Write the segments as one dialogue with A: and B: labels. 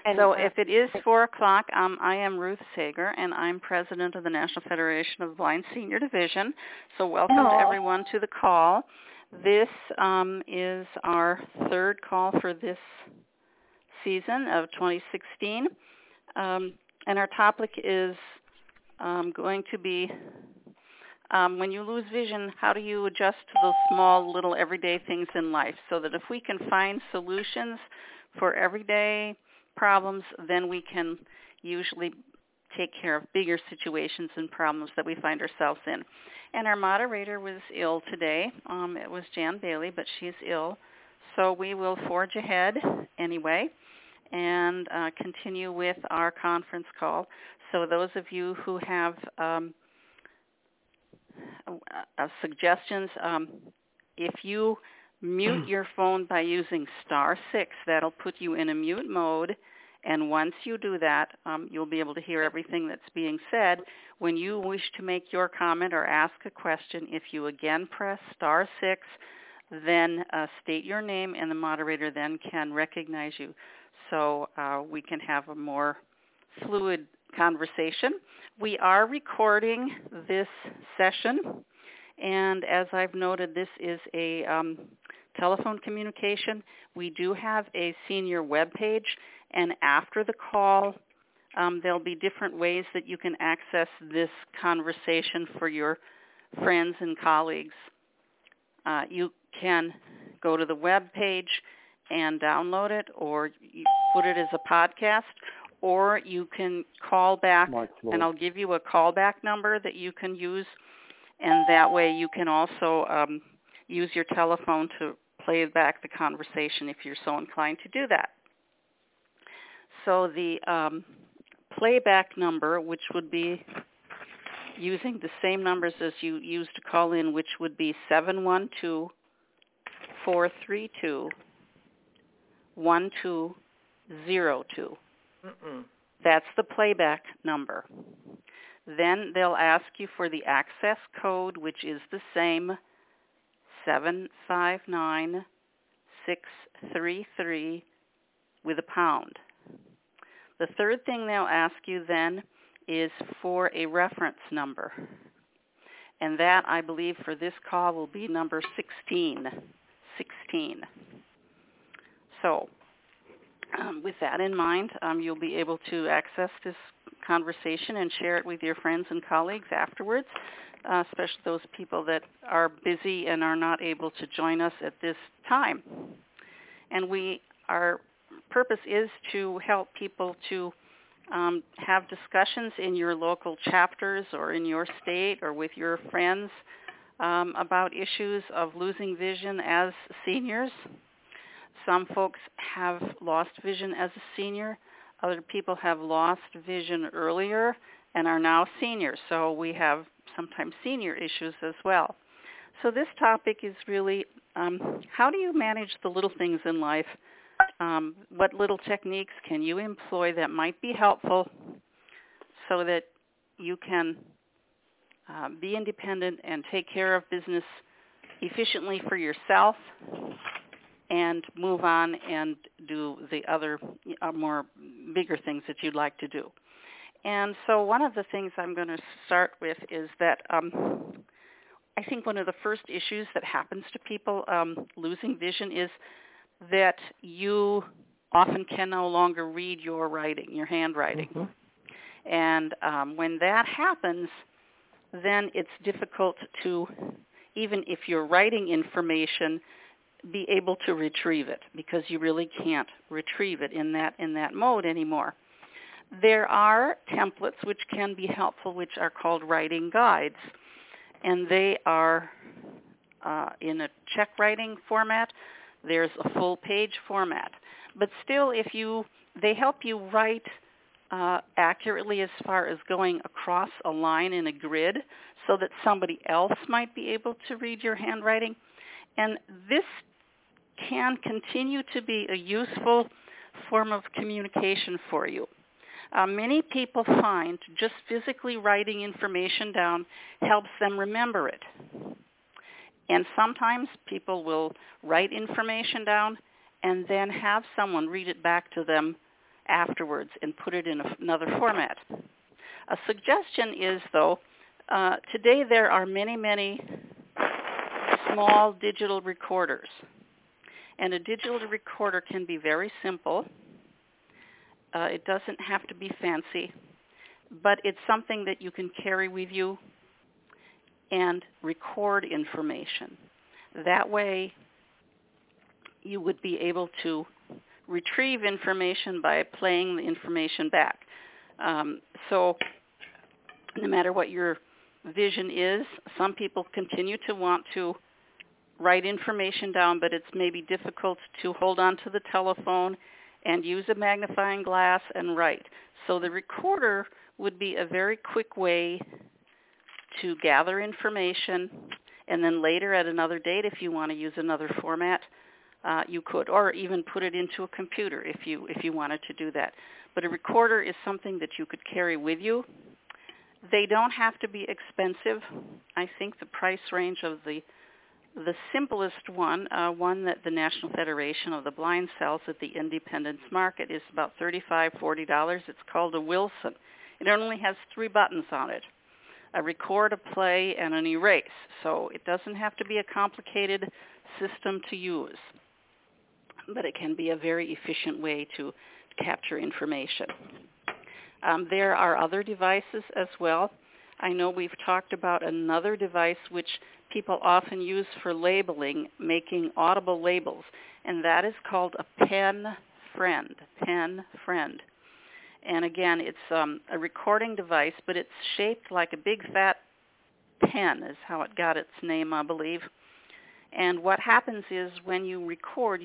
A: And,
B: So if it is 4 o'clock, I am Ruth Sager, and I'm president of the National Federation of Blind Senior Division. So welcome to everyone to the call. This is our third call for this season of 2016. And our topic is going to be when you lose vision, how do you adjust to those small, little, everyday things in life, so that if we can find solutions for everyday problems, then we can usually take care of bigger situations and problems that we find ourselves in. And our moderator was ill today. It was Jan Bailey, but she's ill. So we will forge ahead anyway and continue with our conference call. So those of you who have suggestions, if you mute your phone by using *6, that'll put you in a mute mode, and once you do that, you'll be able to hear everything that's being said. When you wish to make your comment or ask a question, if you again press *6, then state your name, and the moderator then can recognize you, so we can have a more fluid conversation. We are recording this session, and as I've noted, this is a telephone communication. We do have a senior webpage, and after the call, there'll be different ways that you can access this conversation for your friends and colleagues. You can go to the webpage and download it, or you put it as a podcast, or you can call back, and I'll give you a callback number that you can use, and that way you can also use your telephone to play back the conversation if you're so inclined to do that. So the playback number, which would be using the same numbers as you used to call in, which would be 712-432-1202. That's the playback number. Then they'll ask you for the access code, which is the same, 759633 with a pound. The third thing they'll ask you then is for a reference number. And that, I believe, for this call will be number 16. So with that in mind, you'll be able to access this conversation and share it with your friends and colleagues afterwards, especially those people that are busy and are not able to join us at this time. And our purpose is to help people to have discussions in your local chapters or in your state or with your friends about issues of losing vision as seniors. Some folks have lost vision as a senior. Other people have lost vision earlier and are now seniors. So we have sometimes senior issues as well. So this topic is really how do you manage the little things in life? What little techniques can you employ that might be helpful so that you can be independent and take care of business efficiently for yourself and move on and do the other more bigger things that you'd like to do. And so one of the things I'm going to start with is that I think one of the first issues that happens to people losing vision is that you often can no longer read your writing, your handwriting. And when that happens, then it's difficult to, even if you're writing information, be able to retrieve it, because you really can't retrieve it in that mode anymore. There are templates which can be helpful, which are called writing guides, and they are in a check writing format. There's a full page format, but still, they help you write accurately as far as going across a line in a grid, so that somebody else might be able to read your handwriting. And this can continue to be a useful form of communication for you. Many people find just physically writing information down helps them remember it. And sometimes people will write information down and then have someone read it back to them afterwards and put it in another format. A suggestion is, though, today there are many, many small digital recorders. And a digital recorder can be very simple. It doesn't have to be fancy, but it's something that you can carry with you and record information. That way you would be able to retrieve information by playing the information back. So no matter what your vision is, some people continue to want to write information down, but it's maybe difficult to hold on to the telephone and use a magnifying glass and write. So the recorder would be a very quick way to gather information, and then later at another date, if you want to use another format, you could, or even put it into a computer if you wanted to do that. But a recorder is something that you could carry with you. They don't have to be expensive. I think the price range of the simplest one that the National Federation of the Blind sells at the Independence Market, is about $35, $40. It's called a Wilson. It only has 3 buttons on it: a record, a play, and an erase. So it doesn't have to be a complicated system to use, but it can be a very efficient way to capture information. There are other devices as well. I know we've talked about another device which people often use for labeling, making audible labels, and that is called a pen friend. Pen friend. And again, it's a recording device, but it's shaped like a big fat pen is how it got its name, I believe. And what happens is when you record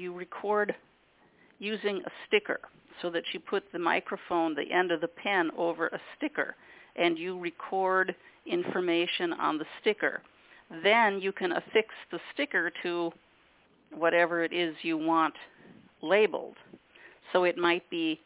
B: using a sticker, so that you put the microphone, the end of the pen, over a sticker, and you record information on the sticker. Then you can affix the sticker to whatever it is you want labeled. So it might be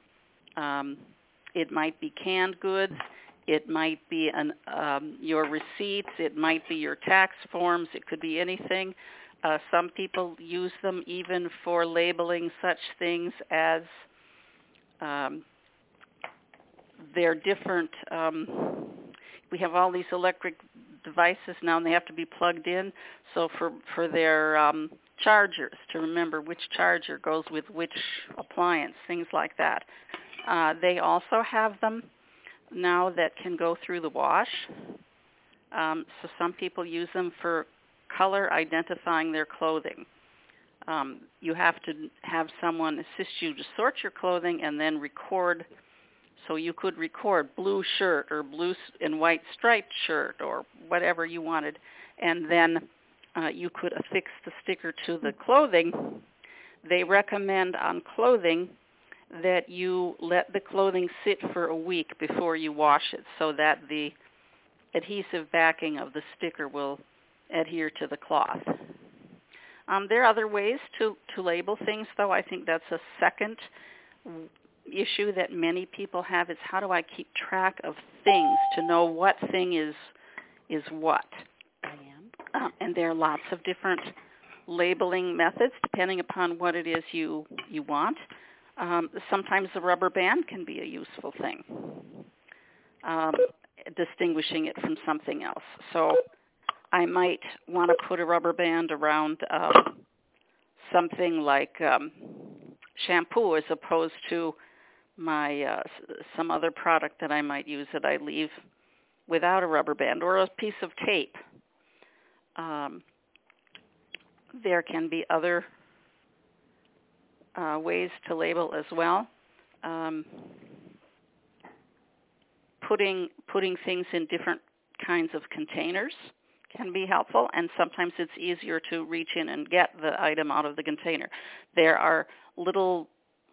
B: canned goods, it might be your receipts, it might be your tax forms, it could be anything. Some people use them even for labeling such things as they're different. We have all these electric devices now, and they have to be plugged in. So for their chargers, to remember which charger goes with which appliance, things like that. They also have them now that can go through the wash. So some people use them for color identifying their clothing. You have to have someone assist you to sort your clothing and then record. So you could record blue shirt or blue and white striped shirt or whatever you wanted, and then you could affix the sticker to the clothing. They recommend on clothing that you let the clothing sit for a week before you wash it, so that the adhesive backing of the sticker will adhere to the cloth. There are other ways to label things, though. I think that's a second issue that many people have, is how do I keep track of things to know what thing is what? And there are lots of different labeling methods depending upon what it is you want. Sometimes a rubber band can be a useful thing, distinguishing it from something else. So I might want to put a rubber band around something like shampoo, as opposed to my some other product that I might use that I leave without a rubber band, or a piece of tape. There can be other ways to label as well. Putting things in different kinds of containers can be helpful, and sometimes it's easier to reach in and get the item out of the container. There are little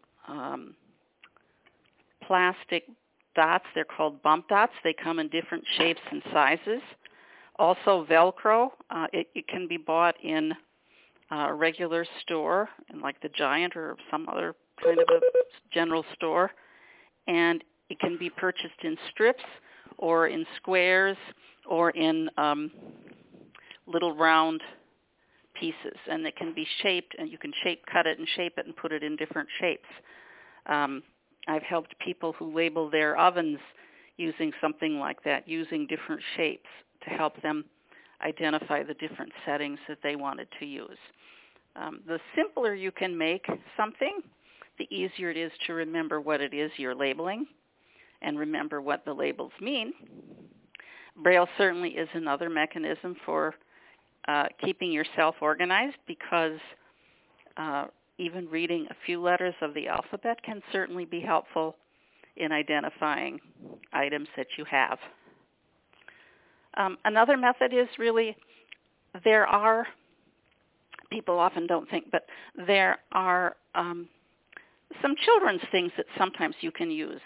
B: plastic dots. They're called bump dots. They come in different shapes and sizes. Also Velcro. It can be bought in a regular store, in like the Giant or some other kind of a general store. And it can be purchased in strips or in squares or in little round pieces. And it can be shaped, and you can cut it and shape it and put it in different shapes. I've helped people who label their ovens using something like that, using different shapes to help them identify the different settings that they wanted to use. The simpler you can make something, the easier it is to remember what it is you're labeling and remember what the labels mean. Braille certainly is another mechanism for keeping yourself organized, because even reading a few letters of the alphabet can certainly be helpful in identifying items that you have. Another method is really, there are, people often don't think, but there are some children's things that sometimes you can use.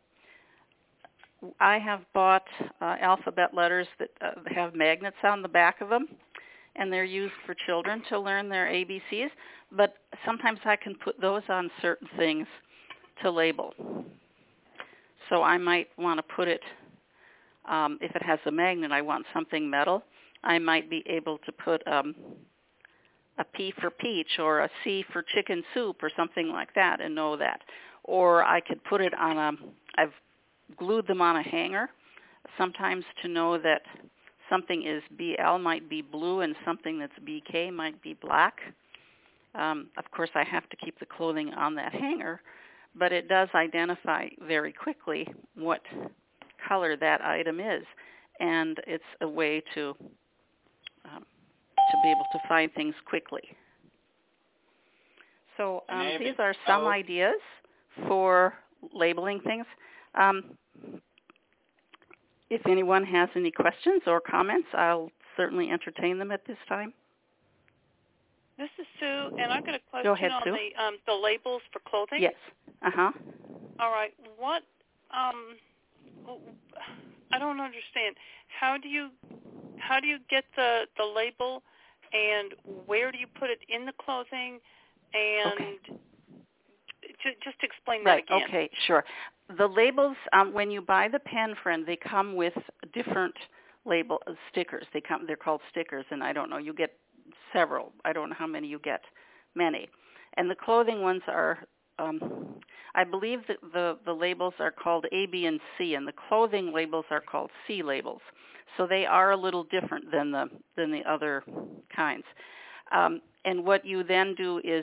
B: I have bought alphabet letters that have magnets on the back of them, and they're used for children to learn their ABCs, but sometimes I can put those on certain things to label. So I might want to put it, if it has a magnet, I want something metal, I might be able to put a P for peach or a C for chicken soup or something like that and know that. Or I could put it on I've glued them on a hanger, sometimes to know that something is BL might be blue and something that's BK might be black. Of course, I have to keep the clothing on that hanger, but it does identify very quickly what color that item is, and it's a way to be able to find things quickly. So these are some ideas for labeling things. If anyone has any questions or comments, I'll certainly entertain them at this time.
A: This is Sue, and I've got a question.
B: Go ahead,
A: on
B: Sue.
A: The labels for clothing.
B: Yes.
A: All right. What? I don't understand. How do you get the label, and where do you put it in the clothing? And
B: okay.
A: Just explain that again.
B: Right. Okay. Sure. The labels, when you buy the Pen Friend, they come with different label stickers. They're called stickers, and I don't know. You get several. I don't know how many you get. Many. And the clothing ones are, I believe that the labels are called A, B, and C, and the clothing labels are called C labels. So they are a little different than the other kinds. And what you then do is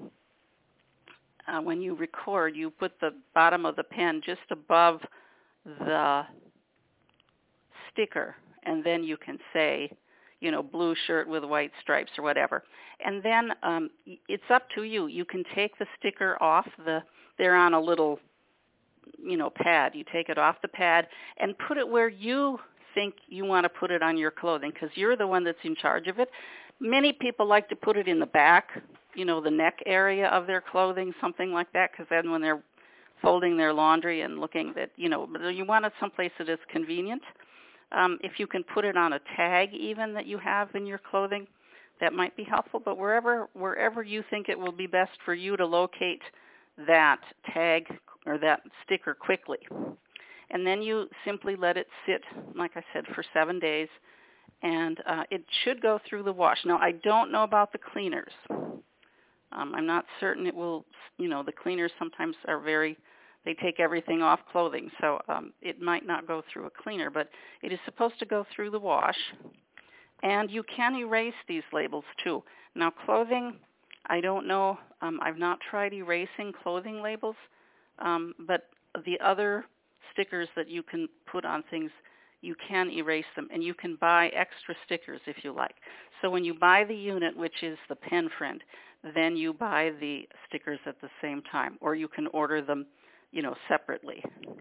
B: when you record, you put the bottom of the pen just above the sticker, and then you can say, blue shirt with white stripes or whatever. And then it's up to you. You can take the sticker off they're on a little, pad. You take it off the pad and put it where you think you want to put it on your clothing, because you're the one that's in charge of it. Many people like to put it in the back, the neck area of their clothing, something like that, because then when they're folding their laundry and looking that, you want it someplace that is convenient. If you can put it on a tag even that you have in your clothing, that might be helpful. But wherever you think it will be best for you to locate that tag or that sticker quickly. And then you simply let it sit, like I said, for 7 days, and it should go through the wash. Now, I don't know about the cleaners. I'm not certain it will, the cleaners sometimes are they take everything off clothing, so it might not go through a cleaner, but it is supposed to go through the wash. And you can erase these labels too. Now, clothing, I don't know. I've not tried erasing clothing labels, but the other stickers that you can put on things, you can erase them, and you can buy extra stickers if you like. So when you buy the unit, which is the Pen Friend, then you buy the stickers at the same time, or you can order them, separately.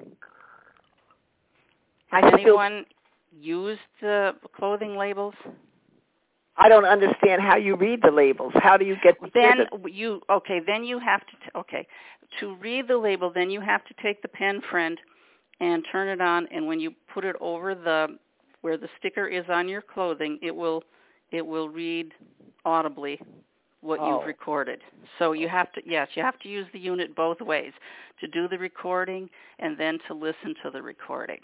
B: Has anyone used the clothing labels?
C: I don't understand how you read the labels. How do you get the
B: then you have to read the label, then you have to take the Pen Friend and turn it on, and when you put it over where the sticker is on your clothing, it will read audibly what you've recorded. So you have to use the unit both ways, to do the recording and then to listen to the recording.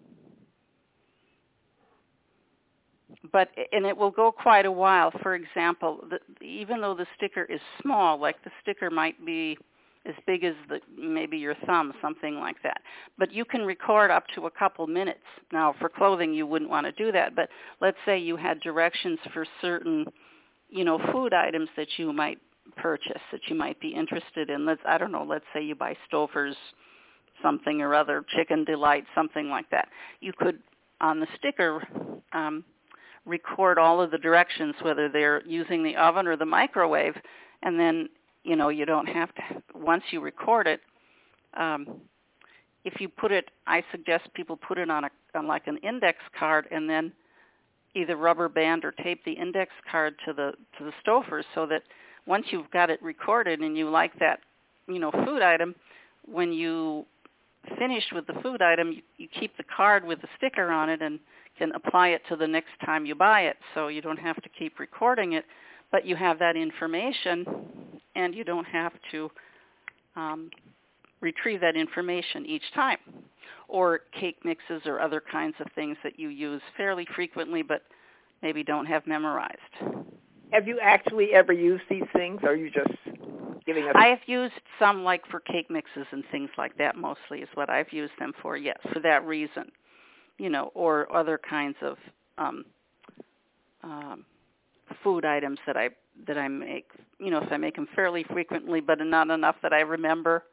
B: And it will go quite a while. For example, even though the sticker is small, like the sticker might be as big as maybe your thumb, something like that. But you can record up to a couple minutes. Now, for clothing, you wouldn't want to do that, but let's say you had directions for certain, food items that you might purchase, that you might be interested in. Let's say you buy Stouffer's something or other, Chicken Delight, something like that. You could, on the sticker, record all of the directions, whether they're using the oven or the microwave, and then you don't have to, once you record it, if you put it, I suggest people put it on like an index card, and then either rubber band or tape the index card to the Stouffer's, so that once you've got it recorded and you like that, food item, when you finish with the food item, you keep the card with the sticker on it and can apply it to the next time you buy it, so you don't have to keep recording it, but you have that information, and you don't have to retrieve that information each time. Or cake mixes or other kinds of things that you use fairly frequently but maybe don't have memorized.
C: Have you actually ever used these things, or are you just giving us...
B: I have used some, like for cake mixes and things like that, mostly is what I've used them for, yes, for that reason. Or other kinds of food items that I make. If I make them fairly frequently, but not enough that I remember,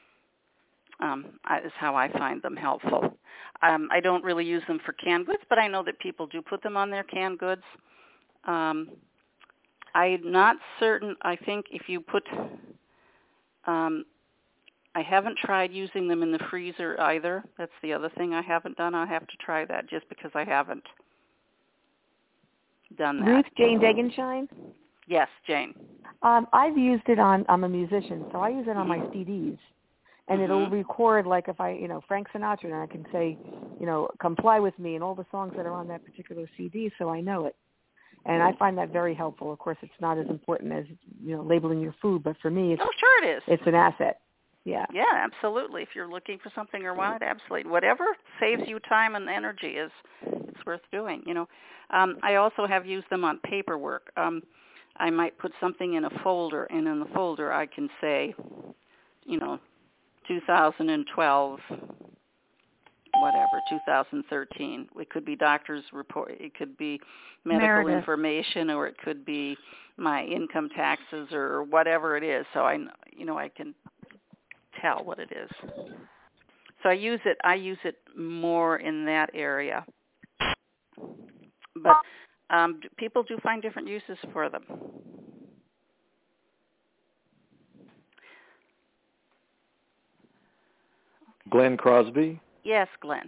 B: is how I find them helpful. I don't really use them for canned goods, but I know that people do put them on their canned goods. I'm not certain. I think if you put... I haven't tried using them in the freezer either. That's the other thing I haven't done. I'll have to try that just because I haven't done that.
D: Ruth Jane Degenshine?
B: Yes, Jane.
D: I've used it I'm a musician, so I use it on my CDs. And it'll record, like if Frank Sinatra, and I can say, Come Fly With Me, and all the songs that are on that particular CD, so I know it. And I find that very helpful. Of course, it's not as important as, labeling your food, but for me,
B: sure it is.
D: It's an asset. Yeah.
B: Yeah, absolutely. If you're looking for something or want it, absolutely. Whatever saves you time and energy it's worth doing, I also have used them on paperwork. I might put something in a folder, and in the folder I can say, 2012, whatever, 2013. It could be doctor's report. It could be medical information, or it could be my income taxes or whatever it is. So I can tell what it is. So I use it more in that area. But people do find different uses for them.
E: Glenn Crosby?
B: Yes, Glenn.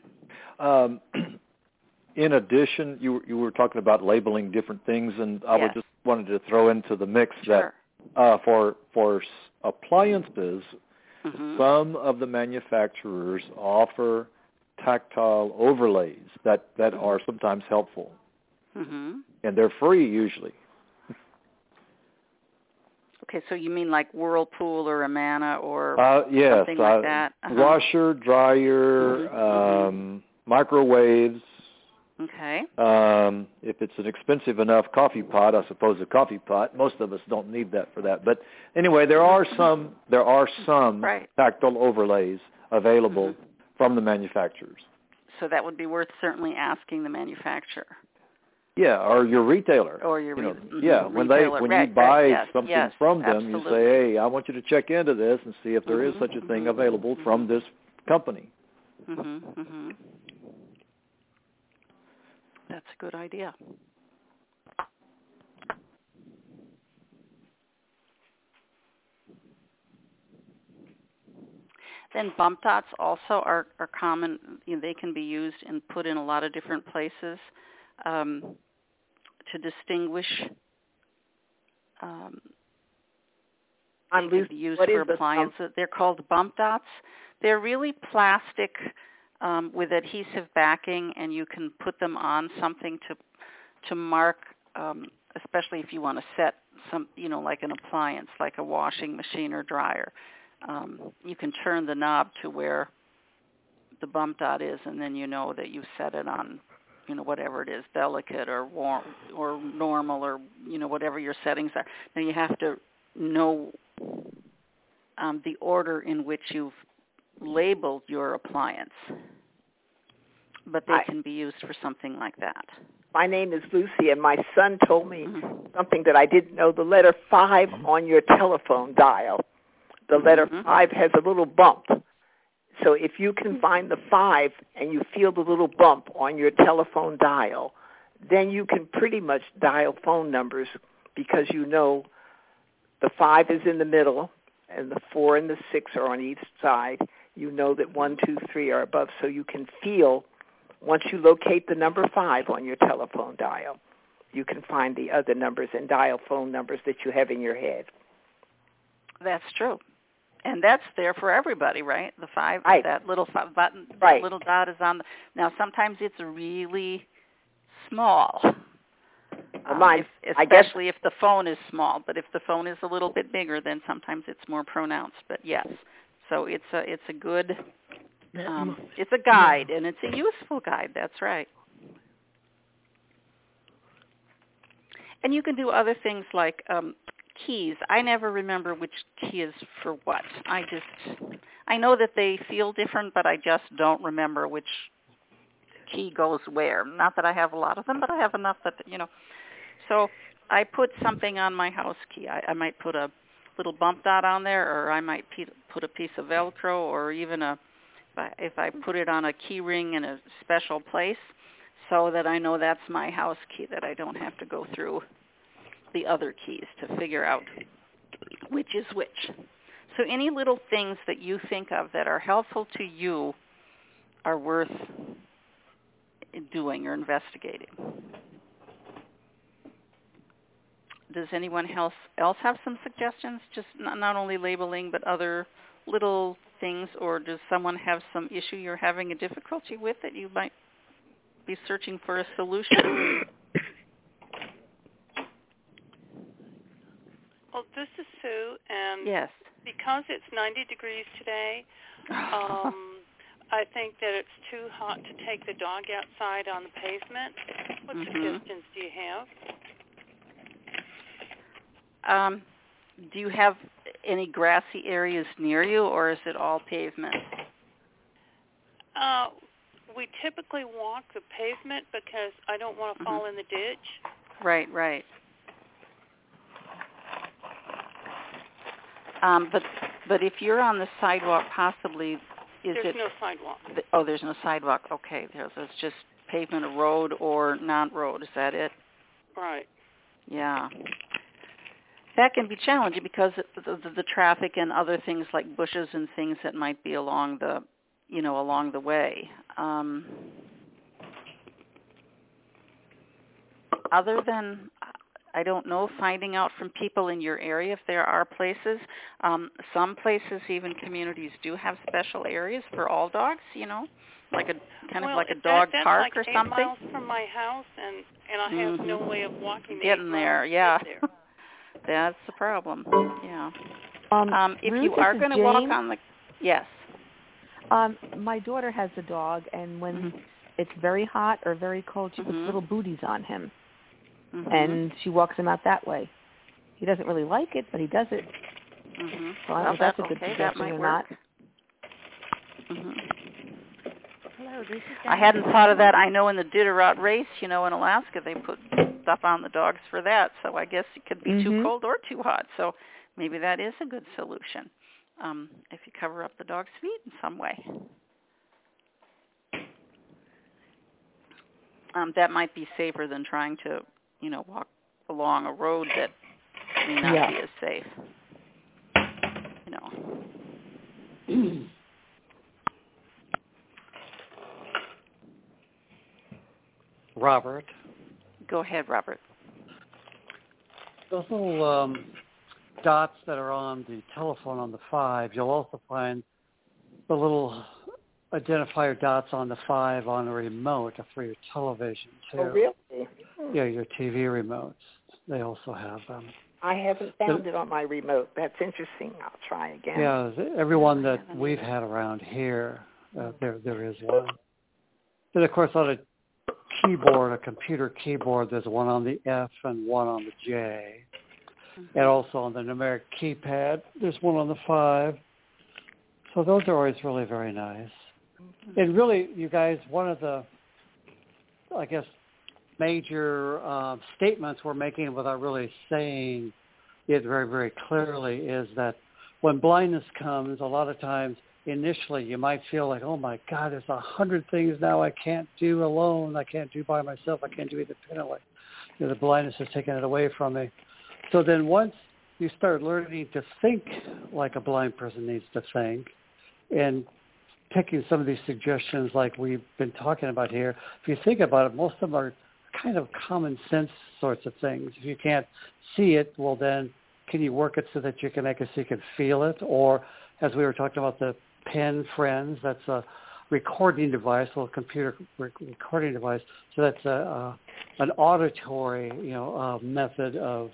E: In addition, you were talking about labeling different things, and I would just wanted to throw into the mix that for appliances, some of the manufacturers offer tactile overlays that are sometimes helpful, and they're free usually.
B: Okay, so you mean like Whirlpool or Amana or
E: yes,
B: something like that?
E: Washer, dryer, microwaves.
B: Okay.
E: If it's an expensive enough coffee pot, I suppose a coffee pot. Most of us don't need that for that. But anyway, there are some tactile overlays available from the manufacturers.
B: So that would be worth certainly asking the manufacturer.
E: Yeah, or your retailer.
B: Or your
E: when you buy something from them, you say, "Hey, I want you to check into this and see if there is such a thing available from this company."
B: That's a good idea. Then bump dots also are common. They can be used and put in a lot of different places to distinguish. They can be used for appliances. They're called bump dots. They're really plastic with adhesive backing, and you can put them on something to mark, especially if you want to set some, like an appliance, like a washing machine or dryer. You can turn the knob to where the bump dot is, and then you know that you set it on, whatever it is, delicate or warm or normal or, whatever your settings are. Now you have to know the order in which you've labeled your appliance, but they can be used for something like that.
C: My name is Lucy, and my son told me something that I didn't know. The letter 5 on your telephone dial, the letter 5 has a little bump. So if you can find the 5 and you feel the little bump on your telephone dial, then you can pretty much dial phone numbers, because you know the 5 is in the middle and the 4 and the 6 are on each side. You know that 1, 2, 3 are above, so you can feel, once you locate the number 5 on your telephone dial, you can find the other numbers and dial phone numbers that you have in your head.
B: That's true. And that's there for everybody, right? The 5,
C: right.
B: That little button,
C: right.
B: That little dot is on. Now, sometimes it's really small, especially if the phone is small. But if the phone is a little bit bigger, then sometimes it's more pronounced. But yes, so it's a good, it's a guide, and it's a useful guide. That's right. And you can do other things like keys. I never remember which key is for what. I know that they feel different, but I just don't remember which key goes where. Not that I have a lot of them, but I have enough that, So I put something on my house key. I might put a little bump dot on there, or I might put a piece of Velcro, or even if I put it on a key ring in a special place, so that I know that's my house key, that I don't have to go through the other keys to figure out which is which. So any little things that you think of that are helpful to you are worth doing or investigating. Does anyone else have some suggestions? Just not only labeling, but other little things, or does someone have some issue you're having a difficulty with that you might be searching for a solution?
A: Well, this is Sue, and
B: yes.
A: Because it's 90 degrees today, I think that it's too hot to take the dog outside on the pavement. What suggestions do you have?
B: Do you have any grassy areas near you, or is it all pavement?
A: We typically walk the pavement because I don't want to fall in the ditch.
B: Right. But if you're on the sidewalk, possibly,
A: there's no sidewalk.
B: There's no sidewalk. Okay, it's just pavement, a road, or non-road. Is that it?
A: Right.
B: Yeah. That can be challenging because the traffic and other things like bushes and things that might be along the way. Other than, I don't know, finding out from people in your area if there are places. Some places, even communities, do have special areas for all dogs, like a dog park or something.
A: That's like 8 miles from my house, and I have no way of walking
B: getting there. Yeah, that's the problem. Yeah. If
D: Ruth,
B: you are going to walk on the, yes.
D: My daughter has a dog, and when it's very hot or very cold, she puts little booties on him. And she walks him out that way. He doesn't really like it, but he does it. So I don't know if that's a good suggestion or not.
B: Hello, this is I hadn't thought of that. I know in the Diderot race, in Alaska, they put stuff on the dogs for that. So I guess it could be too cold or too hot. So maybe that is a good solution if you cover up the dog's feet in some way. That might be safer than trying to walk along a road that may not be as safe.
F: Robert.
B: Go ahead, Robert.
F: Those little dots that are on the telephone on the 5, you'll also find the little identifier dots on the 5 on a remote for your television, too.
C: Oh, really?
F: Yeah, your TV remotes. They also have them.
C: I haven't found it on my remote. That's interesting. I'll try again.
F: Yeah, everyone that we've had around here, there is one. And, of course, on a keyboard, a computer keyboard, there's one on the F and one on the J. and also on the numeric keypad. There's one on the 5. So those are always really very nice. And really, you guys, one of the, I guess, major statements we're making without really saying it very, very clearly is that when blindness comes, a lot of times initially you might feel like, oh my God, there's 100 things now I can't do alone, I can't do by myself, I can't do independently. The blindness has taken it away from me. So then once you start learning to think like a blind person needs to think, and picking some of these suggestions like we've been talking about here, if you think about it, most of them are kind of common sense sorts of things. If you can't see it, well then can you work it so that you can make it so you can feel it? Or as we were talking about the Pen Friends, that's a recording device, a little computer recording device. So that's an auditory, method of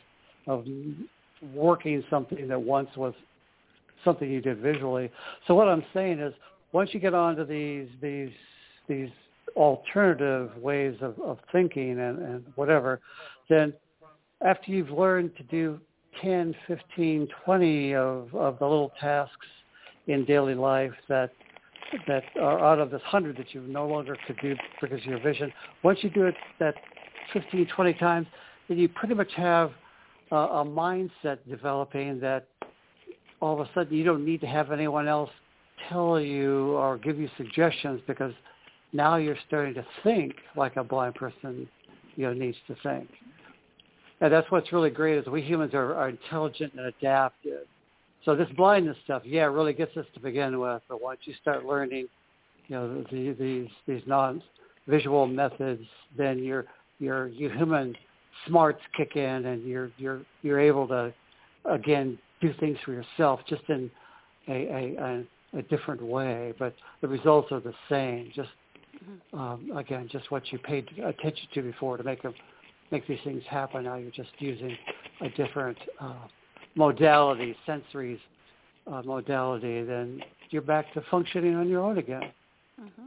F: working something that once was something you did visually. So what I'm saying is, once you get onto these alternative ways of thinking and whatever, then after you've learned to do 10, 15, 20 of the little tasks in daily life that are out of this 100 that you no longer could do because of your vision, once you do it that 15, 20 times, then you pretty much have a mindset developing that all of a sudden you don't need to have anyone else tell you or give you suggestions, because now you're starting to think like a blind person needs to think. And that's what's really great is we humans are intelligent and adaptive. So this blindness stuff, really gets us to begin with. But once you start learning, these non-visual methods, then your human smarts kick in, and you're able to again do things for yourself, just in a different way. But the results are the same. Just again, just what you paid attention to before to make these things happen. Now you're just using a different modality, sensory modality. Then you're back to functioning on your own again.
B: Mm-hmm.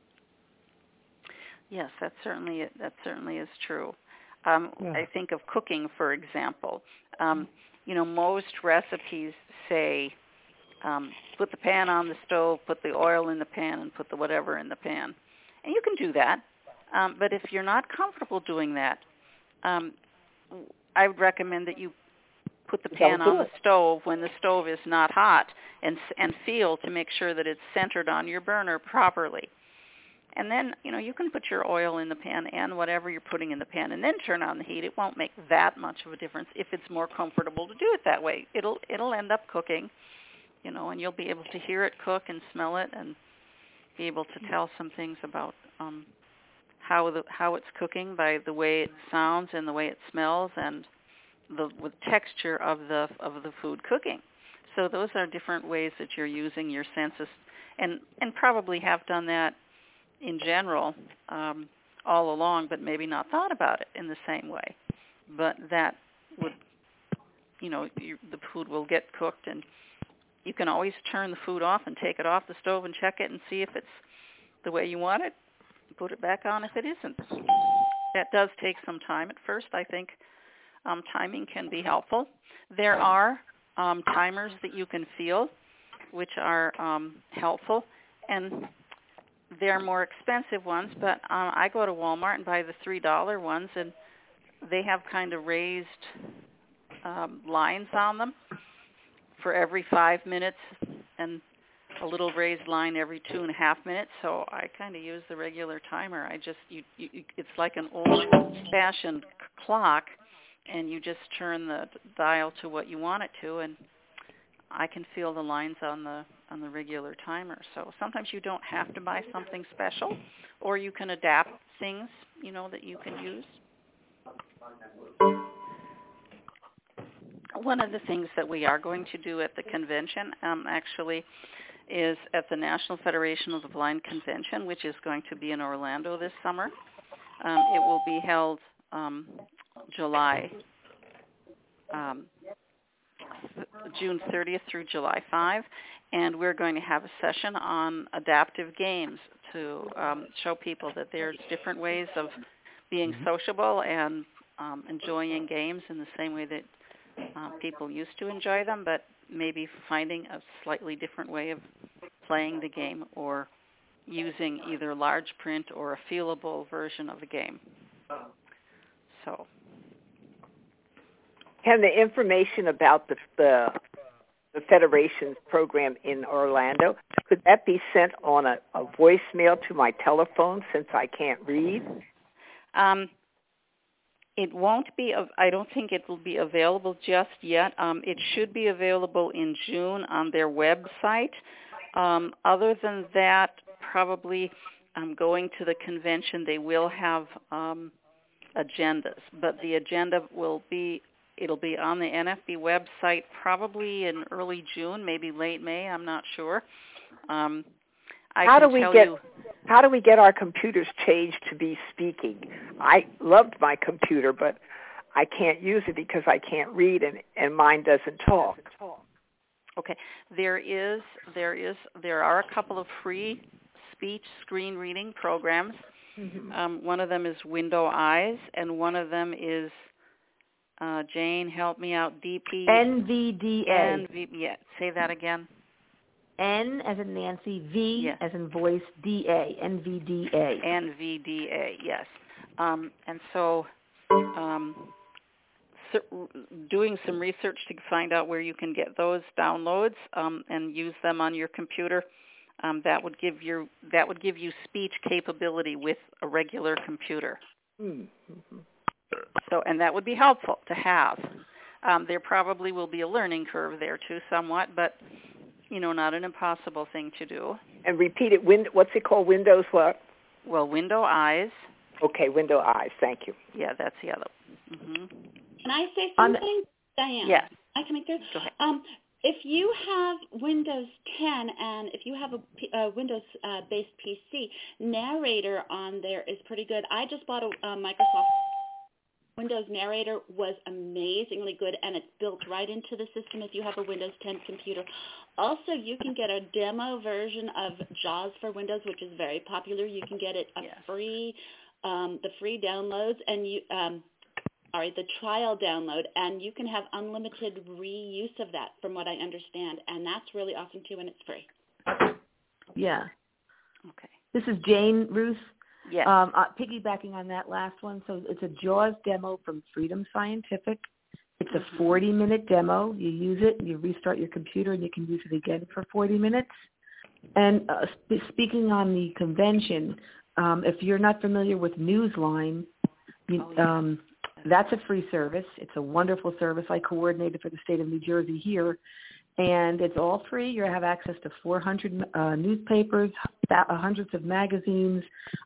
B: Yes, that certainly is true. I think of cooking, for example. Most recipes say put the pan on the stove, put the oil in the pan, and put the whatever in the pan. And you can do that. But if you're not comfortable doing that, I would recommend that you put the pan on the stove when the stove is not hot, and feel to make sure that it's centered on your burner properly. And then, you can put your oil in the pan and whatever you're putting in the pan, and then turn on the heat. It won't make that much of a difference if it's more comfortable to do it that way. It'll end up cooking, and you'll be able to hear it cook and smell it, and be able to tell some things about how it's cooking by the way it sounds and the way it smells, and the texture of the food cooking. So those are different ways that you're using your senses, and probably have done that in general all along, but maybe not thought about it in the same way. But that would, the food will get cooked, and you can always turn the food off and take it off the stove and check it and see if it's the way you want it. Put it back on if it isn't. That does take some time at first. I think timing can be helpful. There are timers that you can feel, which are helpful, and they're more expensive ones, but I go to Walmart and buy the $3 ones, and they have kind of raised lines on them for every 5 minutes, and a little raised line every 2.5 minutes. So I kind of use the regular timer. It's like an old-fashioned clock, and you just turn the dial to what you want it to, and I can feel the lines on the regular timer. So sometimes you don't have to buy something special, or you can adapt things, that you can use. One of the things that we are going to do at the convention, actually, is at the National Federation of the Blind Convention, which is going to be in Orlando this summer. It will be held June 30th through July 5, and we're going to have a session on adaptive games to show people that there's different ways of being sociable and enjoying games in the same way that People used to enjoy them, but maybe finding a slightly different way of playing the game or using either large print or a feelable version of the game. So,
C: can the information about the Federation's program in Orlando, could that be sent on a voicemail to my telephone since I can't read?
B: It won't be. I don't think it will be available just yet. It should be available in June on their website. Other than that, probably going to the convention, they will have agendas, but the agenda it'll be on the NFB website probably in early June, maybe late May. I'm not sure.
C: How do we get our computers changed to be speaking? I loved my computer, but I can't use it because I can't read and mine doesn't talk.
B: Okay, there are a couple of free speech screen reading programs. Mm-hmm. One of them is Window Eyes, and one of them is Jane, help me out.
D: NVDA.
B: Yeah, say that again.
D: N as in Nancy, V as in voice, DA, NVDA.
B: NVDA, yes. And so doing some research to find out where you can get those downloads and use them on your computer, that would give you speech capability with a regular computer. Mm-hmm. So, and that would be helpful to have. There probably will be a learning curve there too, somewhat, but not an impossible thing to do.
C: And repeat it. What's it called? Windows what?
B: Well, Window Eyes.
C: Okay, Window Eyes. Thank you.
B: Yeah, that's the other. Mm-hmm.
G: Can I say something, Diane?
B: Yes.
G: I can make this.
B: Go ahead.
G: If you have Windows 10 and if you have a Windows-based PC, Narrator on there is pretty good. I just bought a Microsoft Windows Narrator. Was amazingly good, and it's built right into the system if you have a Windows 10 computer. Also, you can get a demo version of JAWS for Windows, which is very popular. You can get it free, the free downloads, and the trial download, and you can have unlimited reuse of that, from what I understand, and that's really awesome too, and it's free.
D: Yeah.
B: Okay.
D: This is Jane, Ruth.
B: Yes.
D: Piggybacking on that last one, so it's a JAWS demo from Freedom Scientific. It's a 40-minute demo. You use it, and you restart your computer, and you can use it again for 40 minutes. And speaking on the convention, if you're not familiar with Newsline, that's a free service. It's a wonderful service. I coordinated for the state of New Jersey here, and it's all free. You have access to 400 newspapers, hundreds of magazines,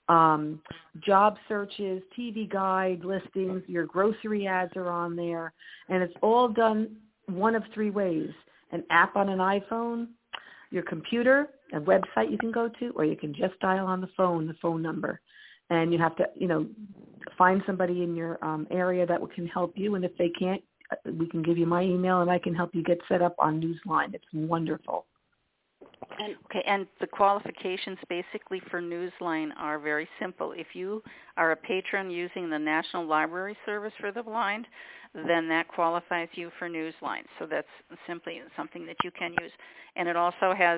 D: job searches, TV guide listings. Your grocery ads are on there, and it's all done one of three ways: an app on an iPhone, your computer, a website you can go to, or you can just dial on the phone number. And you have to, find somebody in your area that can help you. And if they can't, we can give you my email, and I can help you get set up on Newsline. It's wonderful.
B: And the qualifications basically for Newsline are very simple. If you are a patron using the National Library Service for the Blind, then that qualifies you for Newsline. So that's simply something that you can use. And it also has...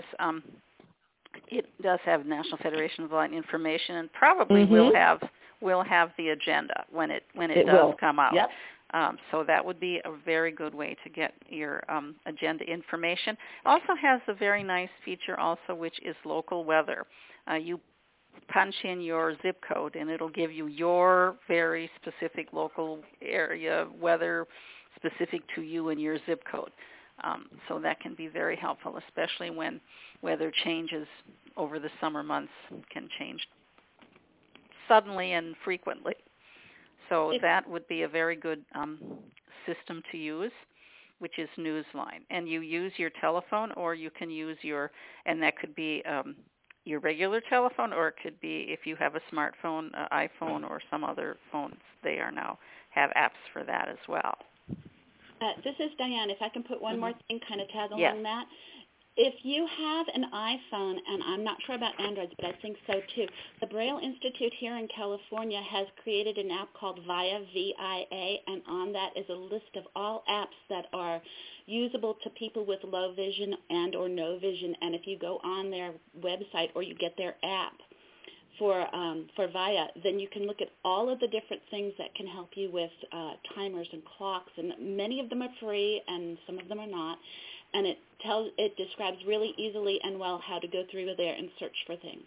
B: it does have National Federation of Blind information, and probably will have the agenda when it does come out.
D: Yep.
B: So that would be a very good way to get your agenda information. It also has a very nice feature also, which is local weather. You punch in your zip code, and it'll give you your very specific local area weather specific to you and your zip code. So that can be very helpful, especially when weather changes over the summer months, can change suddenly and frequently. So that would be a very good system to use, which is Newsline. And you use your telephone, or you can use and that could be your regular telephone, or it could be if you have a smartphone, iPhone, or some other phones. They are now have apps for that as well.
G: This is Diane. If I can put one more thing, kind of tag along that. If you have an iPhone, and I'm not sure about Androids, but I think so too, the Braille Institute here in California has created an app called VIA, V-I-A, and on that is a list of all apps that are usable to people with low vision and or no vision. And if you go on their website or you get their app for VIA, then you can look at all of the different things that can help you with timers and clocks, and many of them are free and some of them are not. And it describes really easily and well how to go through there and search for things.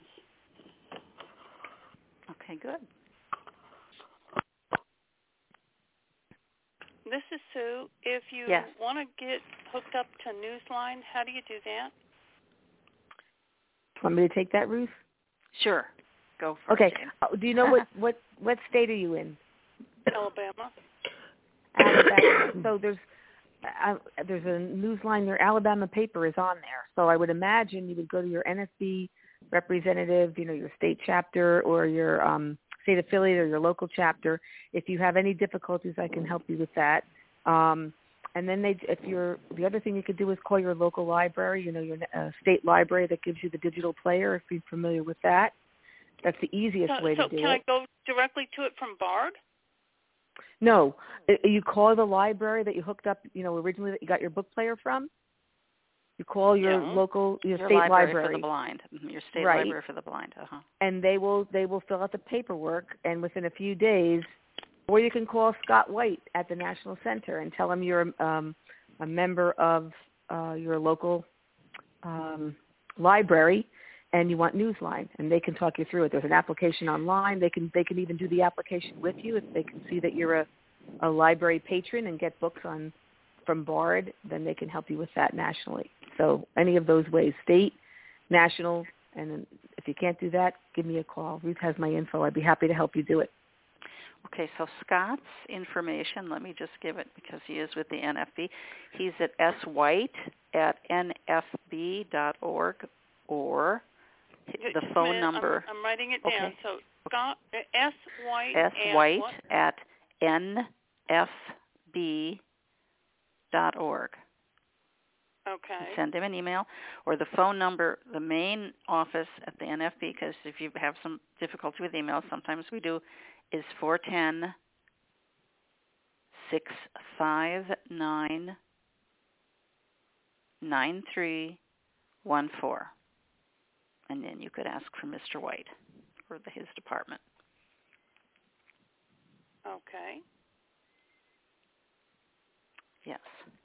B: Okay, good.
A: This is Sue. If you want to get hooked up to Newsline, how do you do that?
D: Want me to take that, Ruth?
B: Sure. Go for
D: it.
B: Okay.
D: Do you know what state are you in?
A: Alabama.
D: Alabama. So there's a Newsline. Your Alabama paper is on there. So I would imagine you would go to your NFB representative, your state chapter or your state affiliate or your local chapter. If you have any difficulties, I can help you with that. And then the other thing you could do is call your local library, your state library that gives you the digital player, if you're familiar with that. That's the easiest way to do it.
A: So can I go directly to it from BARD?
D: No. You call the library that you hooked up, originally that you got your book player from. You call your local, your state library
B: for the blind. Your state
D: right.
B: library for the blind.
D: And they will fill out the paperwork, and within a few days, or you can call Scott White at the National Center and tell him you're a member of your local library, and you want Newsline, and they can talk you through it. There's an application online. They can even do the application with you if they can see that you're a library patron and get books from BARD. Then they can help you with that nationally. So any of those ways, state, national, and then if you can't do that, give me a call. Ruth has my info. I'd be happy to help you do it.
B: Okay, so Scott's information, let me just give it because he is with the NFB. He's at swhite@nfb.org or the phone number.
A: I'm writing it down. So Scott, S-White
B: at nfb.org.
A: Okay.
B: Send him an email or the phone number, the main office at the NFB, because if you have some difficulty with email, sometimes we do, is 410-659-9314. And then you could ask for Mr. White or his department.
A: Okay.
B: Yes.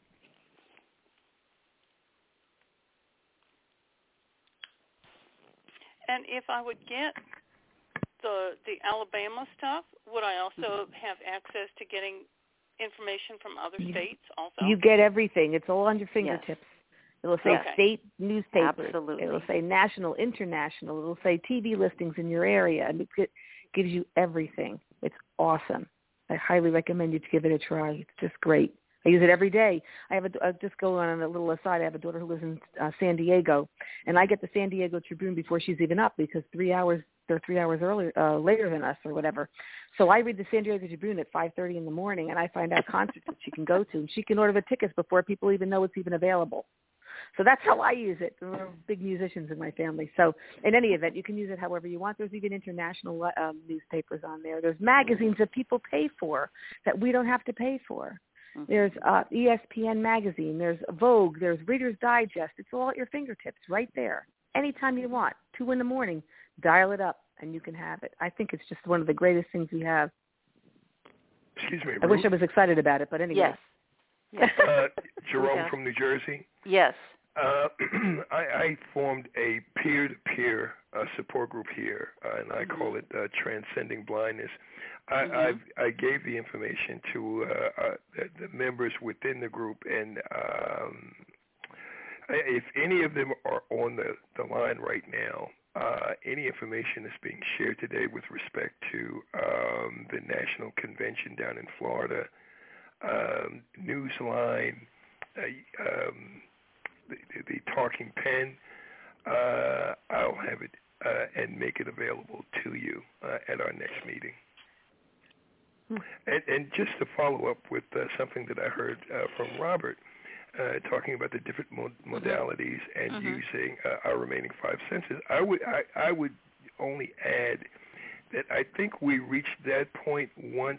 A: And if I would get the Alabama stuff, would I also have access to getting information from other states also?
D: You get everything. It's all on your fingertips.
B: Yes.
D: It'll say state newspapers.
B: Absolutely.
D: It'll say national, international. It'll say TV listings in your area. And it gives you everything. It's awesome. I highly recommend you to give it a try. It's just great. I use it every day. I'll just go on a little aside. I have a daughter who lives in San Diego, and I get the San Diego Tribune before she's even up because they're 3 hours later than us or whatever. So I read the San Diego Tribune at 5:30 in the morning, and I find out concerts that she can go to, and she can order the tickets before people even know it's even available. So that's how I use it. We're big musicians in my family. So in any event, you can use it however you want. There's even international newspapers on there. There's magazines that people pay for that we don't have to pay for. Mm-hmm. There's ESPN magazine. There's Vogue. There's Reader's Digest. It's all at your fingertips right there. Anytime you want. 2 a.m, dial it up, and you can have it. I think it's just one of the greatest things we have.
H: Excuse me, Ruth?
D: I wish I was excited about it, but anyway.
B: Yes.
H: Jerome from New Jersey.
B: Yes.
H: I formed a peer-to-peer support group here, and I call it Transcending Blindness. I gave the information to the members within the group, and if any of them are on the line right now, any information that's being shared today with respect to the national convention down in Florida, Newsline, the Talking Pen, I'll have it and make it available to you at our next meeting. And just to follow up with something that I heard from Robert, talking about the different modalities and using our remaining five senses. I would only add that I think we reach that point once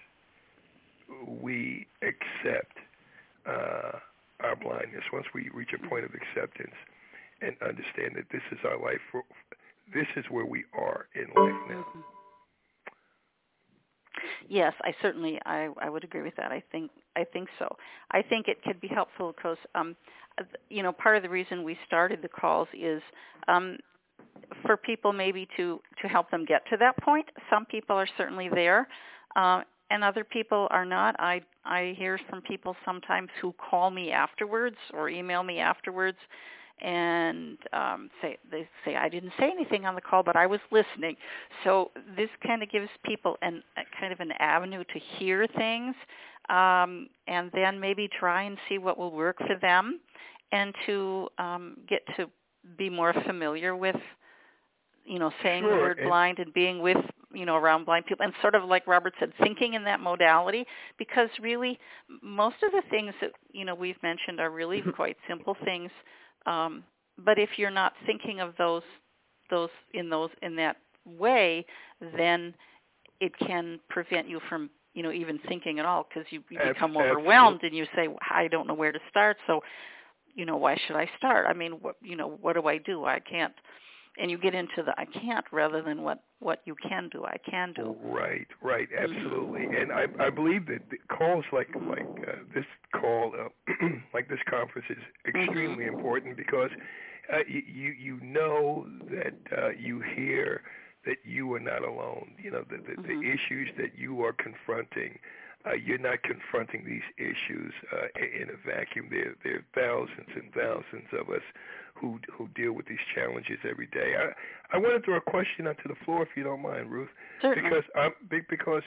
H: we accept our blindness, once we reach a point of acceptance and understand that this is our life, this is where we are in life now.
B: Yes, I would agree with that. I think so. I think it could be helpful because, part of the reason we started the calls is for people maybe to help them get to that point. Some people are certainly there, and other people are not. I hear from people sometimes who call me afterwards or email me afterwards and they say, I didn't say anything on the call, but I was listening. So this kind of gives people an avenue to hear things and then maybe try and see what will work for them and to get to be more familiar with, saying the word blind and being with, around blind people, and sort of like Robert said, thinking in that modality, because really most of the things that, we've mentioned are really quite simple things. But if you're not thinking of those in that way, then it can prevent you from, even thinking at all, because you become overwhelmed and you say, I don't know where to start. So, why should I start? I mean, what do I do? I can't. And you get into the I can't rather than what you can do. I can do.
H: Right, absolutely. And I believe that calls like this call, like this conference, is extremely important because you know that you hear that you are not alone. The issues that you are confronting. You're not confronting these issues in a vacuum. There are thousands and thousands of us who deal with these challenges every day. I want to throw a question onto the floor, if you don't mind, Ruth.
B: Certainly.
H: Because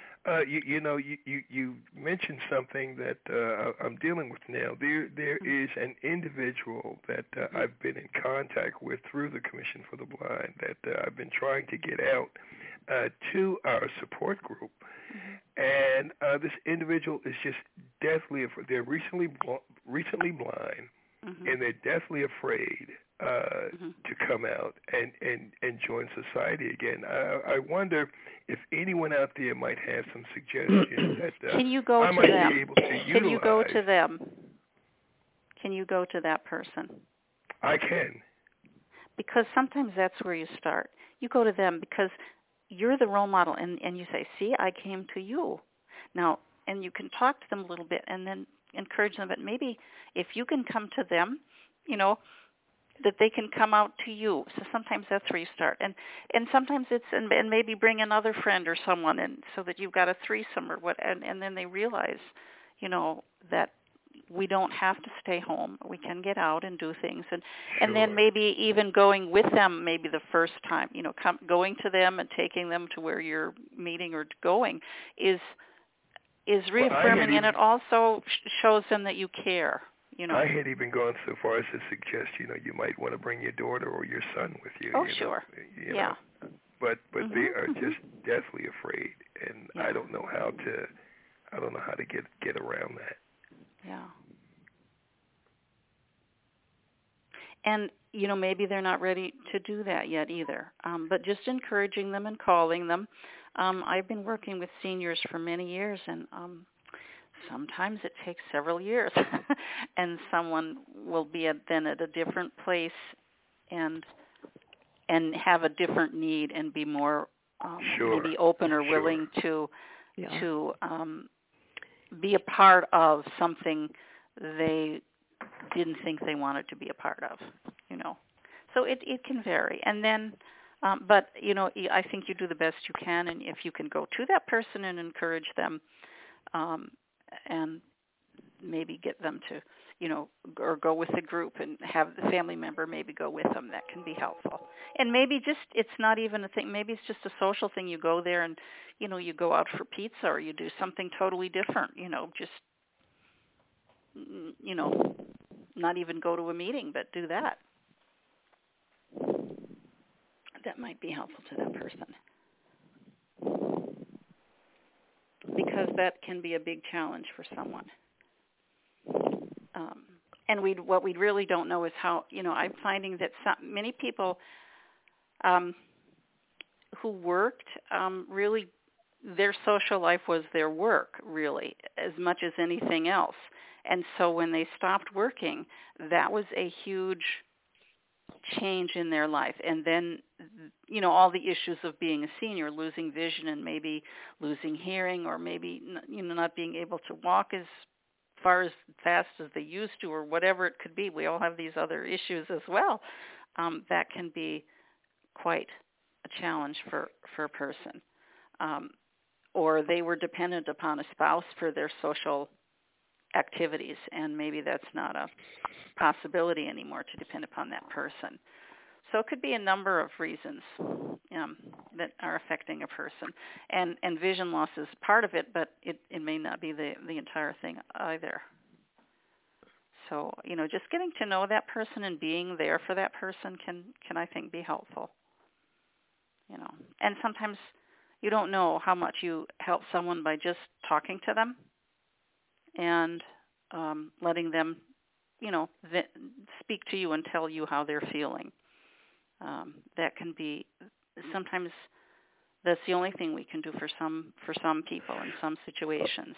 H: you mentioned something that I'm dealing with now. There is an individual that I've been in contact with through the Commission for the Blind that I've been trying to get out to our support group. And this individual is just deathly afraid. They're recently blind, and they're deathly afraid to come out and join society again. I wonder if anyone out there might have some suggestions that
B: Can you go
H: I
B: to
H: might
B: them?
H: be able to utilize.
B: Can you go to them? Can you go to that person?
H: I can.
B: Because sometimes that's where you start. You go to them because you're the role model, and you say, see, I came to you. Now, and you can talk to them a little bit and then encourage them, but maybe if you can come to them, that they can come out to you. So sometimes that's where you start. And sometimes it's, and maybe bring another friend or someone in so that you've got a threesome or what, and then they realize, that we don't have to stay home. We can get out and do things. And then maybe even going with them maybe the first time, going to them and taking them to where you're meeting or going is reaffirming, and it also shows them that you care.
H: I had even gone so far as to suggest, you might want to bring your daughter or your son with you.
B: Oh, sure.
H: Yeah. But they are just deathly afraid, and I don't know how to get around that.
B: Yeah. And, maybe they're not ready to do that yet either. But just encouraging them and calling them. I've been working with seniors for many years, and sometimes it takes several years. And someone will be then at a different place and have a different need and be more maybe open or willing to be a part of something they didn't think they wanted to be a part of, So it can vary. And then, but, I think you do the best you can, and if you can go to that person and encourage them and maybe get them to, or go with the group and have the family member maybe go with them, that can be helpful. And maybe it's not even a thing, maybe it's just a social thing. You go there and, you go out for pizza or you do something totally different, just, not even go to a meeting, but do that. That might be helpful to that person. Because that can be a big challenge for someone. And what we really don't know is how, I'm finding that many people who worked really, their social life was their work, really, as much as anything else. And so when they stopped working, that was a huge change in their life. And then, all the issues of being a senior, losing vision and maybe losing hearing, or maybe, not being able to walk as fast as they used to, or whatever it could be. We all have these other issues as well. That can be quite a challenge for a person. Or they were dependent upon a spouse for their social activities, and maybe that's not a possibility anymore to depend upon that person. So it could be a number of reasons that are affecting a person, and vision loss is part of it, but it may not be the entire thing either. So just getting to know that person and being there for that person can I think be helpful. And sometimes you don't know how much you help someone by just talking to them and letting them, speak to you and tell you how they're feeling. That can be, sometimes that's the only thing we can do for some people in some situations,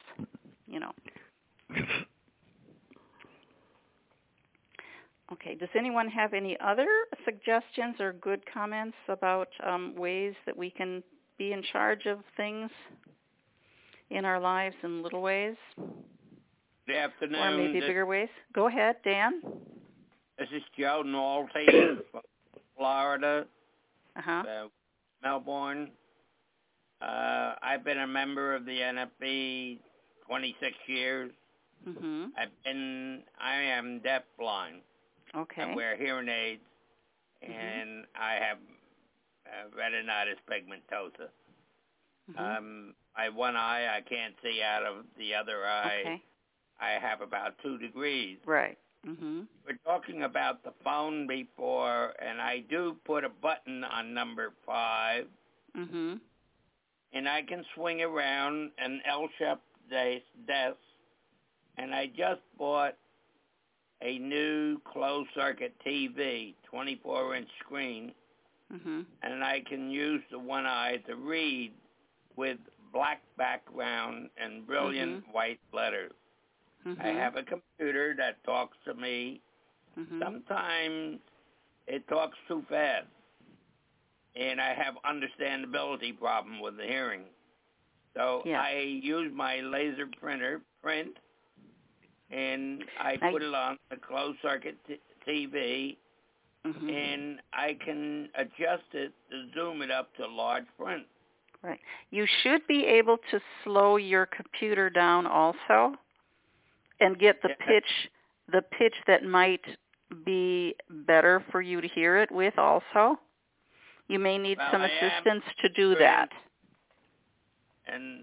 B: Okay, does anyone have any other suggestions or good comments about ways that we can be in charge of things in our lives in little ways?
I: Good afternoon.
B: Or maybe bigger ways? Go ahead, Dan.
I: This is Joe Nolte from Florida, Melbourne. I've been a member of the NFB 26 years.
B: Mm-hmm.
I: I am deafblind.
B: Okay.
I: I wear hearing aids, and I have retinitis pigmentosa.
B: Mm-hmm.
I: My one eye, I can't see out of the other eye.
B: Okay.
I: I have about 2 degrees.
B: Right. Mm-hmm.
I: We're talking about the phone before, and I do put a button on number 5.
B: Mm-hmm.
I: And I can swing around an L-shaped desk, and I just bought a new closed-circuit TV, 24-inch screen, and I can use the one eye to read with black background and brilliant white letters. I have a computer that talks to me. Sometimes it talks too fast, and I have understandability problem with the hearing. So I use my laser printer, and I put it on the closed-circuit TV, and I can adjust it to zoom it up to large print.
B: Right. You should be able to slow your computer down also and get the pitch that might be better for you to hear it with also. You may need some assistance to do that.
I: And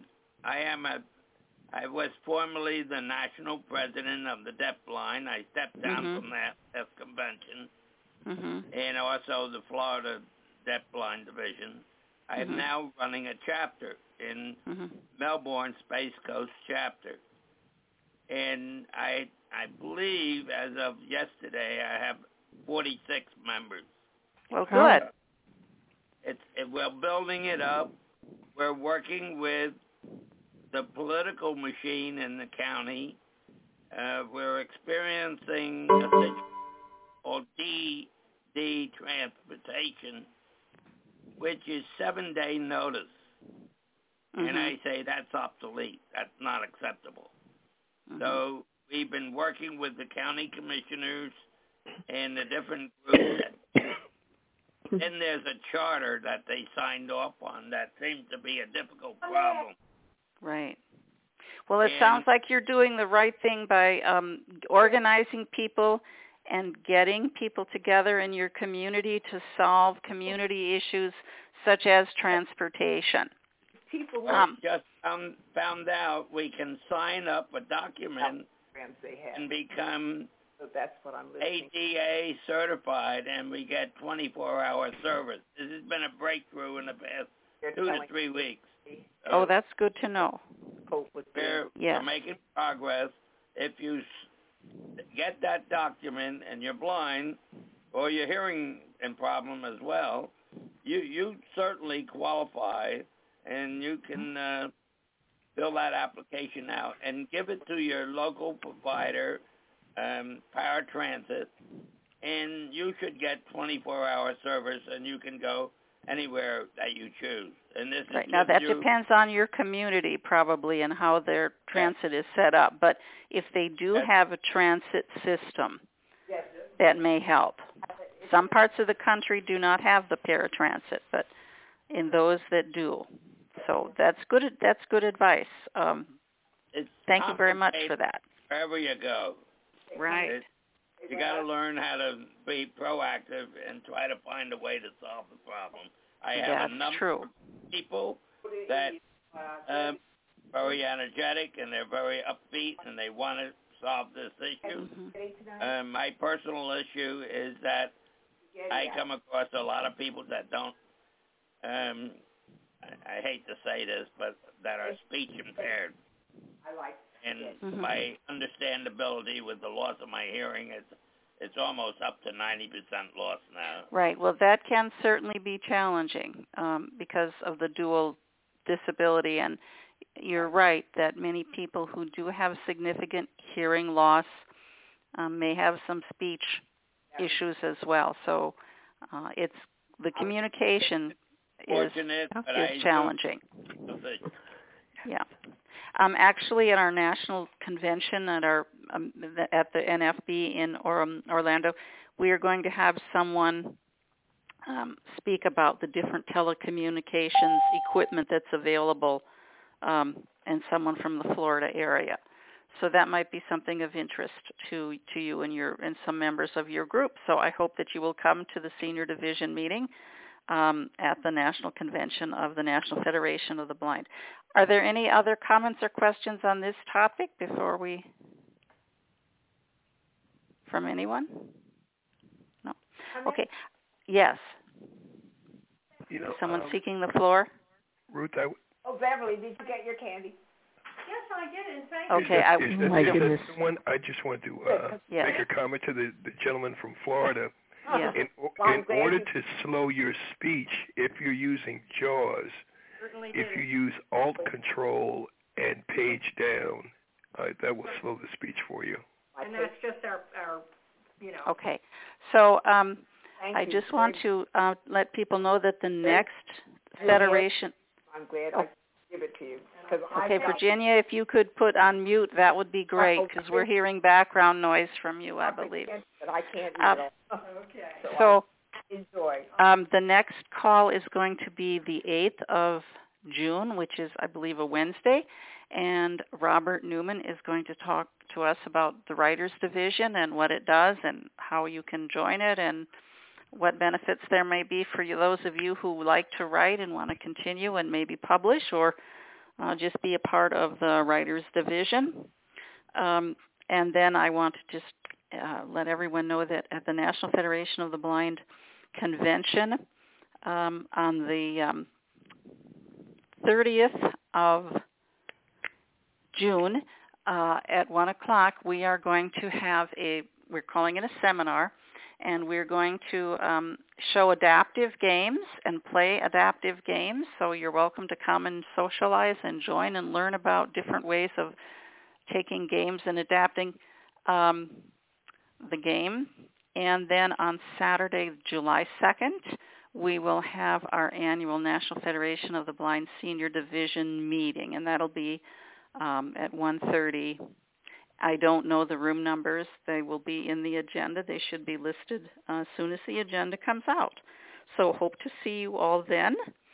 I: I was formerly the national president of the deafblind. I stepped down from that convention, and also the Florida Deafblind Division. I am now running a chapter in Melbourne Space Coast chapter, and I believe as of yesterday I have 46 members.
B: Well, good.
I: We're building it up. We're working with the political machine in the county. We're experiencing a thing called DD transportation, which is 7-day notice. And I say that's obsolete. That's not acceptable. So we've been working with the county commissioners and the different groups. And there's a charter that they signed off on that seems to be a difficult problem.
B: Right. Well, it sounds like you're doing the right thing by organizing people and getting people together in your community to solve community issues such as transportation.
I: People just found out we can sign up a document and become ADA certified, and we get 24-hour service. This has been a breakthrough in the past 2 to 3 weeks.
B: Oh, that's good to know.
I: We're making progress. If you get that document and you're blind or you're hearing in problem as well, you certainly qualify, and you can fill that application out and give it to your local provider, paratransit, and you should get 24-hour service, and you can go anywhere that you choose. And this
B: right. Now, that depends on your community probably and how their transit is set up. But if they do have a transit system, that may help. Some parts of the country do not have the paratransit, but in those that do. So that's good advice. Thank you very much for that.
I: Wherever you go.
B: Right.
I: You got to learn how to be proactive and try to find a way to solve the problem. I have a number of people that are very energetic and they're very upbeat and they want to solve this issue.
B: Mm-hmm.
I: My personal issue is that I come across a lot of people that don't, I hate to say this, but that are speech impaired. And my understandability with the loss of my hearing, it's almost up to 90% loss now.
B: Right. Well, that can certainly be challenging because of the dual disability. And you're right that many people who do have significant hearing loss may have some speech issues as well. So it's the communication is challenging. Yeah. Actually, at our national convention at the NFB in Orlando, we are going to have someone speak about the different telecommunications equipment that's available, and someone from the Florida area. So that might be something of interest to you and some members of your group. So I hope that you will come to the Senior Division meeting at the National Convention of the National Federation of the Blind. Are there any other comments or questions on this topic from anyone? No. Okay. Yes. Someone seeking the floor?
H: Ruth,
C: Beverly, did you get your candy?
J: Yes, I did. Thank
B: you. Okay.
C: Oh my goodness.
H: I just want to make a comment to the gentleman from Florida.
B: Yes.
H: In order to slow your speech, if you're using JAWS, if you use Alt Control and page down, that will slow the speech for you.
J: And that's just our
B: Okay. So I just want to let people know that the next federation.
C: I'm glad I give it to you.
B: Okay, Virginia, if you could put on mute, that would be great because we're hearing background noise from you, I believe.
C: But I can't hear it.
J: Okay.
B: So
C: enjoy.
B: The next call is going to be the 8th of June, which is, I believe, a Wednesday, and Robert Newman is going to talk to us about the Writers Division and what it does and how you can join it and what benefits there may be for you, those of you who like to write and want to continue and maybe publish or just be a part of the Writers Division. And then I want to just let everyone know that at the National Federation of the Blind Convention on the 30th of June at 1 o'clock, we are going to have we're calling it a seminar, and we're going to show adaptive games and play adaptive games. So you're welcome to come and socialize and join and learn about different ways of taking games and adapting the game. And then on Saturday, July 2nd, we will have our annual National Federation of the Blind Senior Division meeting, and that'll be at 1:30. I don't know the room numbers. They will be in the agenda. They should be listed as soon as the agenda comes out. So hope to see you all then,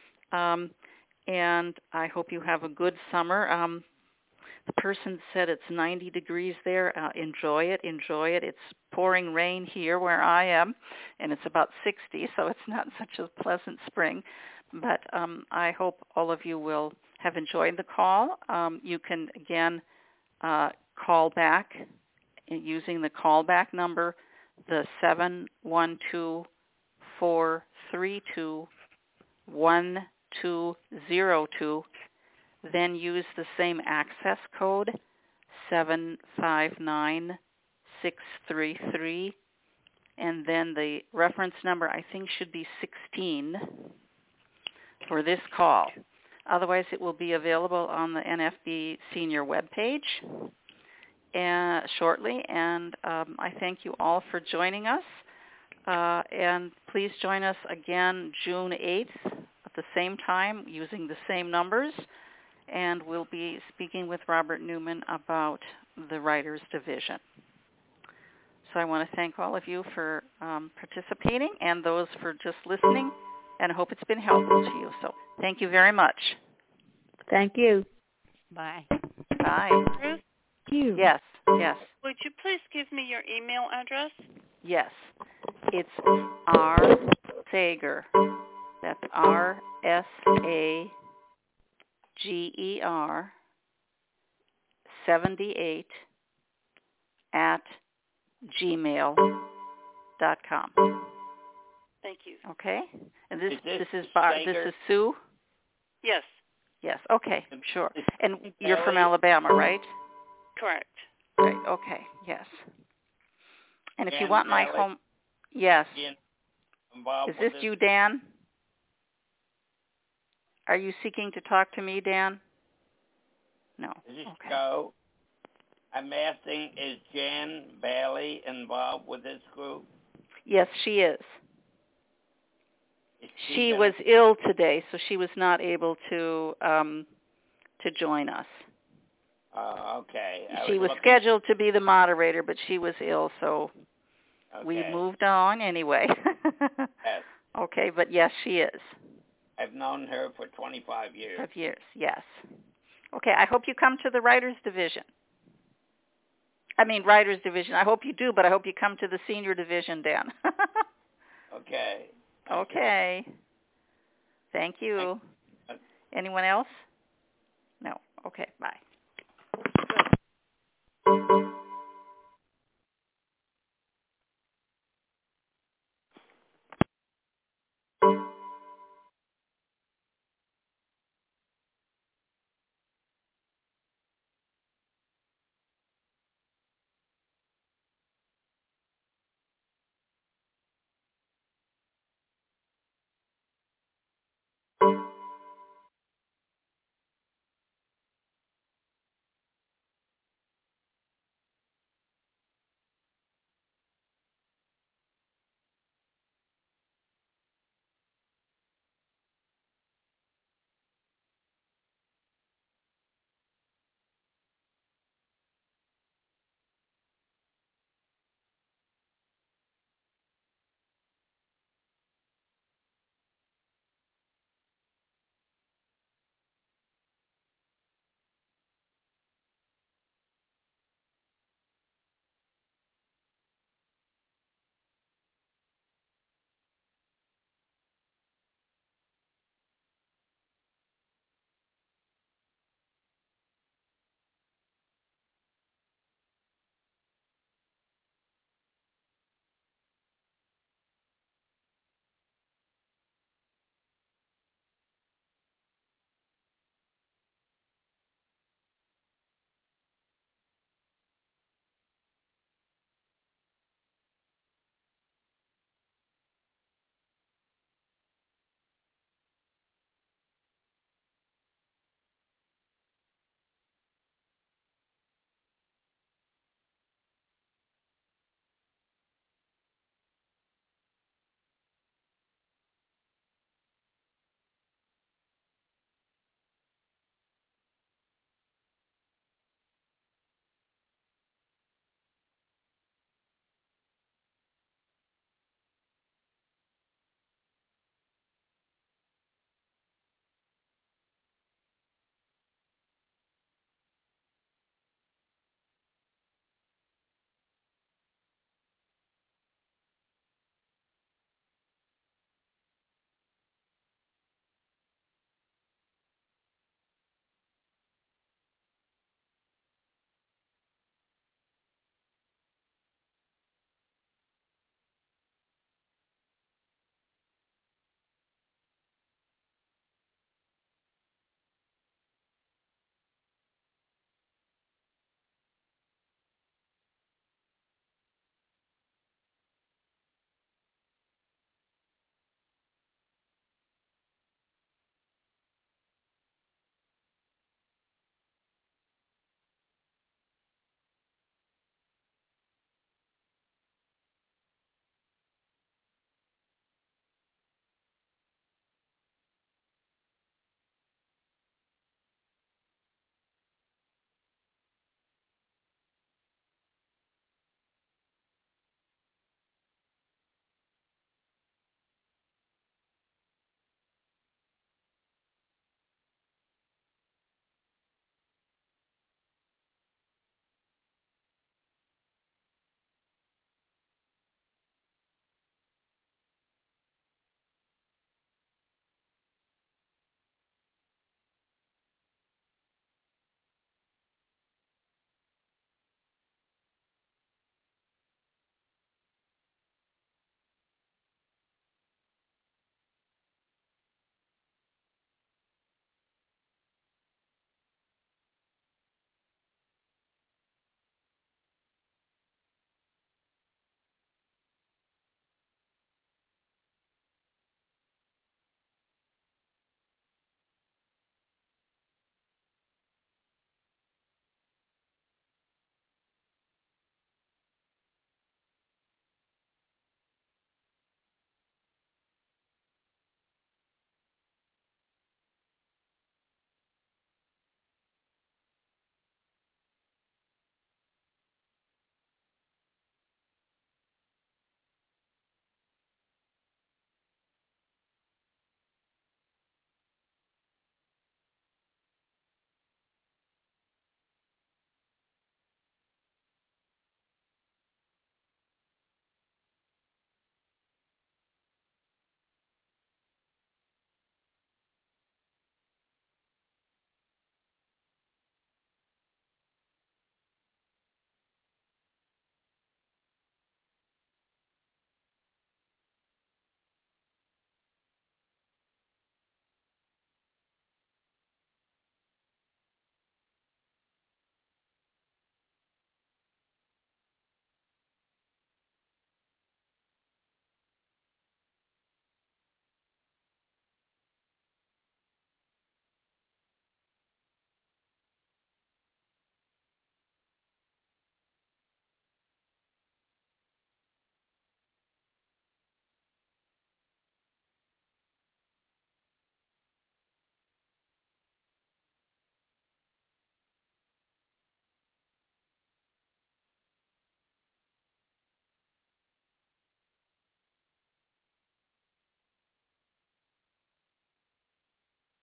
B: and I hope you have a good summer. The person said it's 90 degrees there. Enjoy it. It's pouring rain here where I am, and it's about 60, so it's not such a pleasant spring. But I hope all of you will have enjoyed the call. You can, again, call back using the callback number, the 712-432-1202. Then use the same access code, 759 633, and then the reference number I think should be 16 for this call. Otherwise, it will be available on the NFB Senior webpage shortly, and I thank you all for joining us. And please join us again June 8th at the same time using the same numbers, and we'll be speaking with Robert Newman about the Writers Division. So I want to thank all of you for participating and those for just listening, and I hope it's been helpful to you. So thank you very much.
D: Thank you.
K: Bye.
B: Bye.
A: Ruth?
D: You.
B: Yes, yes.
A: Would you please give me your email address?
B: Yes. It's R. Sager. That's RSAGER 78 at gmail.com.
A: Thank you.
B: Okay? And this is
I: Sager?
B: This is Sue?
A: Yes,
B: Yes. Okay, sure. And you're from Alabama, right?
A: correct.
B: Right. Okay. Yes. And if you want my
I: Bailey?
B: home, yes.
I: Involved
B: Is
I: with
B: this you, Dan? Are you seeking to talk to me, Dan? No.
I: This is
B: Okay.
I: Joe. I'm asking, is Jan Bailey involved with this group?
B: Yes, she is.
I: Is
B: She
I: gonna-
B: was ill today, so she was not able to join us.
I: Okay.
B: She was scheduled to be the moderator, but she was ill, so we
I: Okay.
B: moved on anyway.
I: Yes.
B: Okay, but yes, she is.
I: I've known her for 25 years.
B: 5 years, yes. Okay, I hope you come to the Writers Division. Writers Division. I hope you do, but I hope you come to the Senior Division, Dan.
I: Okay.
B: Okay. Thank you. Anyone else? No. Okay, bye.